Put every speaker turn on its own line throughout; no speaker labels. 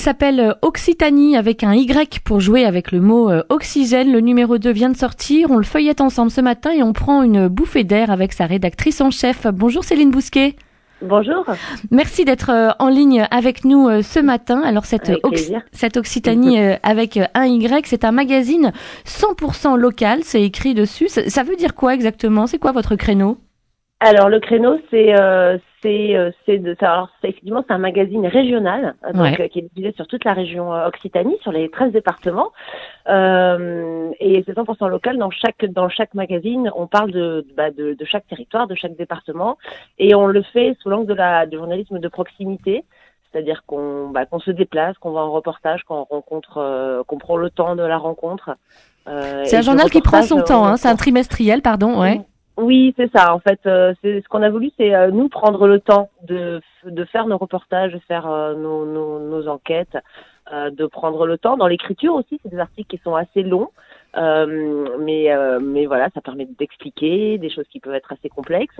s'appelle Occitanie avec un Y pour jouer avec le mot oxygène. Le numéro 2 vient de sortir. On le feuillette ensemble ce matin et on prend une bouffée d'air avec sa rédactrice en chef. Bonjour Céline Bousquet.
Bonjour.
Merci d'être en ligne avec nous ce matin. Alors cette Occitanie avec un Y, c'est un magazine 100% local, c'est écrit dessus. Ça veut dire quoi exactement? C'est quoi votre créneau?
Alors le créneau, effectivement c'est un magazine régional, donc qui est diffusé sur toute la région Occitanie, sur les 13 départements, et c'est 100% local. Dans chaque magazine, on parle de chaque territoire, de chaque département, et on le fait sous l'angle du journalisme de proximité. C'est-à-dire qu'on se déplace, qu'on va en reportage, qu'on rencontre, qu'on prend le temps de la rencontre.
C'est un journal qui prend son temps, c'est un trimestriel, pardon, ouais.
Oui, c'est ça. En fait, c'est ce qu'on a voulu, c'est nous prendre le temps de faire nos reportages, de faire nos enquêtes, de prendre le temps dans l'écriture aussi. C'est des articles qui sont assez longs, mais voilà, ça permet d'expliquer des choses qui peuvent être assez complexes,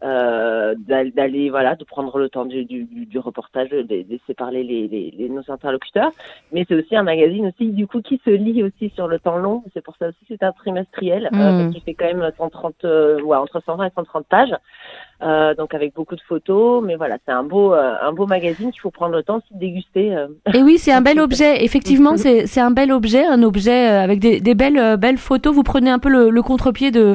de prendre le temps du reportage, de laisser parler nos interlocuteurs. Mais c'est aussi un magazine aussi du coup qui se lit aussi sur le temps long. C'est pour ça aussi que c'est un trimestriel qui fait quand même entre 120 et 130 pages. Donc avec beaucoup de photos, mais voilà, c'est un beau magazine qu'il faut prendre le temps aussi de déguster.
Et oui, c'est un bel objet. Effectivement, c'est un bel objet, avec des belles photos. Vous prenez un peu le contre-pied de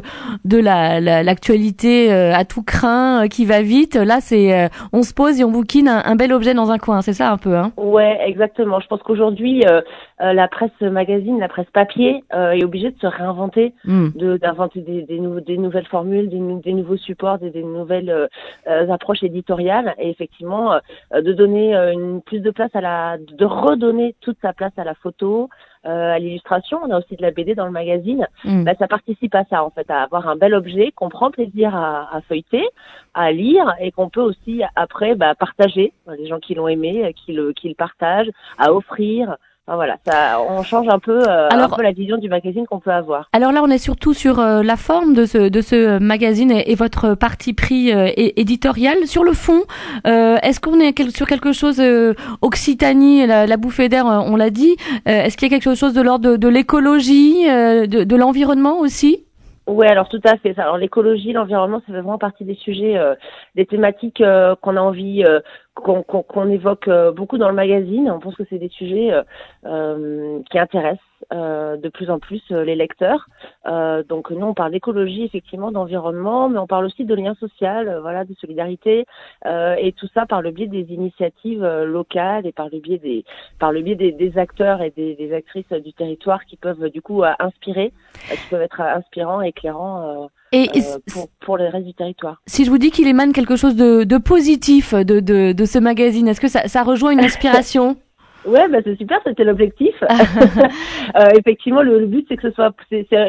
l'actualité à tout crin qui va vite. Là, c'est on se pose et on bouquine un bel objet dans un coin. C'est ça un peu, hein? Ouais,
exactement. Je pense qu'aujourd'hui, la presse magazine, la presse papier est obligée de se réinventer, d'inventer des nouvelles formules, des nouveaux supports, des nouvelles approches éditoriales, et effectivement de donner plus de place de redonner toute sa place à la photo, à l'illustration. On a aussi de la BD dans le magazine. Ça participe à ça en fait, à avoir un bel objet qu'on prend plaisir à feuilleter, à lire, et qu'on peut aussi après partager. Les gens qui l'ont aimé, qui le partagent, à offrir. Enfin, voilà, on change un peu la vision du magazine qu'on peut avoir.
Alors là, on est surtout sur la forme de ce magazine et votre parti pris éditorial. Sur le fond, est-ce qu'on est sur quelque chose Occitanie, la bouffée d'air, on l'a dit. Est-ce qu'il y a quelque chose de l'ordre de l'écologie, de l'environnement aussi?
Oui, alors tout à fait. Alors l'écologie, l'environnement, ça fait vraiment partie des sujets, des thématiques qu'on a envie qu'on évoque beaucoup dans le magazine. On pense que c'est des sujets qui intéressent de plus en plus les lecteurs. Donc nous, on parle d'écologie, effectivement, d'environnement, mais on parle aussi de lien social, de solidarité, et tout ça par le biais des initiatives locales et par le biais des acteurs et des actrices du territoire qui peuvent du coup inspirer, qui peuvent être inspirants et éclairants. Pour le reste du territoire.
Si je vous dis qu'il émane quelque chose de positif de ce magazine, est-ce que ça rejoint une inspiration?
Ouais, c'est super, c'était l'objectif. Effectivement, le but c'est que ce soit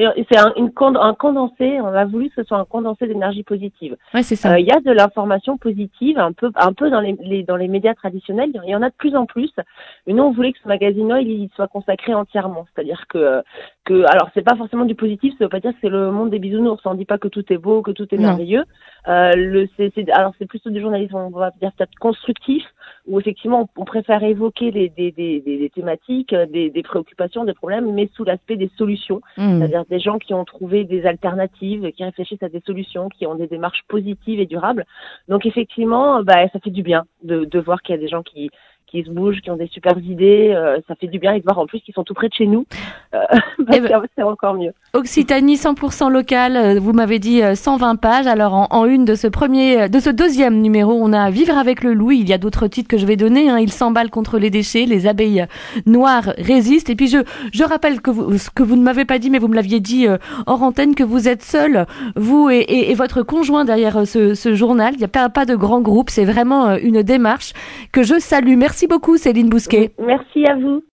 un condensé. On a voulu que ce soit un condensé d'énergie positive.
Ouais, c'est ça.
Il y a de l'information positive un peu dans les médias traditionnels. Il y en a de plus en plus. Mais nous, on voulait que ce magazine-là, il soit consacré entièrement. C'est-à-dire que alors c'est pas forcément du positif. Ça veut pas dire que c'est le monde des bisounours. On dit pas que tout est beau, que tout est merveilleux. Alors c'est plutôt du journalisme, on va dire peut-être constructif, où effectivement on préfère évoquer des thématiques, des préoccupations, des problèmes, mais sous l'aspect des solutions. C'est-à-dire des gens qui ont trouvé des alternatives, qui réfléchissent à des solutions, qui ont des démarches positives et durables. Donc effectivement, ça fait du bien de voir qu'il y a des gens qui se bougent, qui ont des super idées. Ça fait du bien, et de voir en plus qu'ils sont tout près de chez nous. C'est encore mieux.
Occitanie 100% local, vous m'avez dit 120 pages. Alors en une de ce deuxième numéro, on a Vivre avec le loup. Il y a d'autres titres que je vais donner. Il s'emballe contre les déchets, les abeilles noires résistent. Et puis je rappelle ce que vous ne m'avez pas dit, mais vous me l'aviez dit hors antenne, que vous êtes seul, vous et votre conjoint derrière ce journal. Il n'y a pas de grand groupe. C'est vraiment une démarche que je salue. Merci beaucoup Céline Bousquet.
Merci à vous.